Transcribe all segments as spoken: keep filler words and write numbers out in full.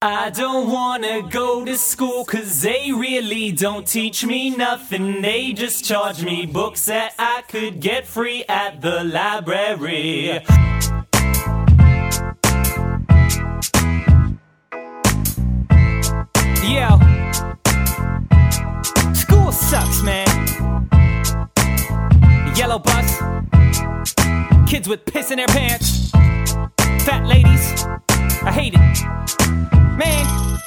I don't wanna go to school cause they really don't teach me nothing. They just charge me books that I could get free at the library. Yo, school sucks, man. Yellow bus, kids with piss in their pants, fat ladies, I hate it. Man,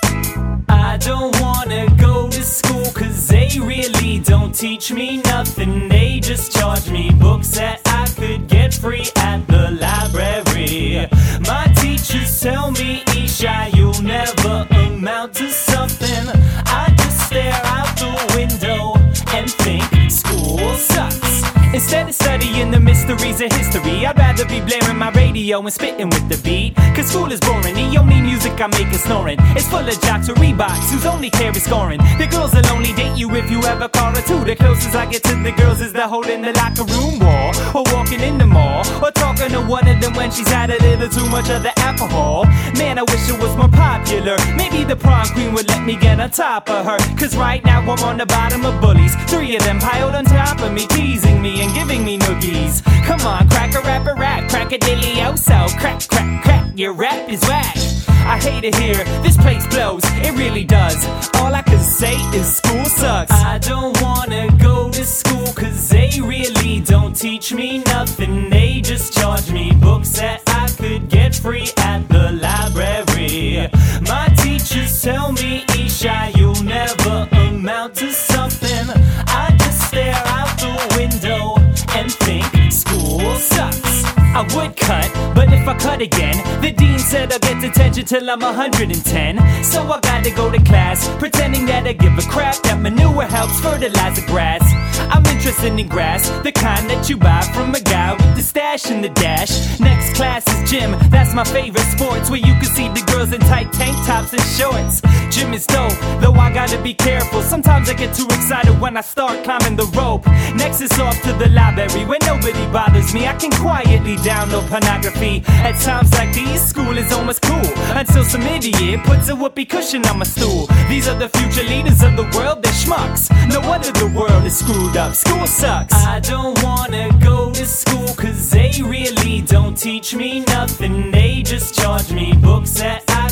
I don't wanna go to school cause they really don't teach me nothing. They just charge me books that I could get free at the library. My teachers tell me, Isha, you'll never amount to something. I just stare out the window and think school sucks. Instead of studying the mysteries of history, I'd rather be blaring my radio and spitting with the beat. Cause school is boring, the only music I make is snoring. It's full of jocks with Reeboks whose only care is scoring. The girls will only date you if you ever call her two. The closest I get to the girls is the hole in the locker room wall, or walking in the mall, or talking to one of them when she's had a little too much of the alcohol. Man, I wish it was more popular. Maybe the prom queen would let me get on top of her. Cause right now I'm on the bottom of bullies. Three of them piled on top of me, teasing me and giving me noogies. Come on, crack a rap a rap, crack a dilly-o-so. Crack, crack, crack, your rap is whack. I hate it here, this place blows, it really does. All I can say is school sucks. I don't wanna go to school cause they really don't teach me nothing. They just charge me books that I could get free at the library. My teachers tell me, Isha, you'll never amount to something. I just stare out the window and think school sucks. I would cut, but if I cut again, the dean said I'll get detention till I'm one hundred ten. So I gotta go to class, pretending that I give a crap that manure helps fertilize the grass. I'm interested in grass, the kind that you buy from a guy with the stash in the dash. Next class is gym, that's my favorite sports, where you can see the girls in tight tank tops and shorts. Gym is dope, though I gotta be careful. Sometimes I get too excited when I start climbing the rope. Next is off to the library, where nobody bothers me. I can quietly download pornography. At times like these, school is almost cool, until some idiot puts a whoopee cushion on my stool. These are the future leaders of the world, they're schmucks. No wonder the world is screwed up, school sucks. I don't wanna go to school cause they really don't teach me nothing. They just charge me books that I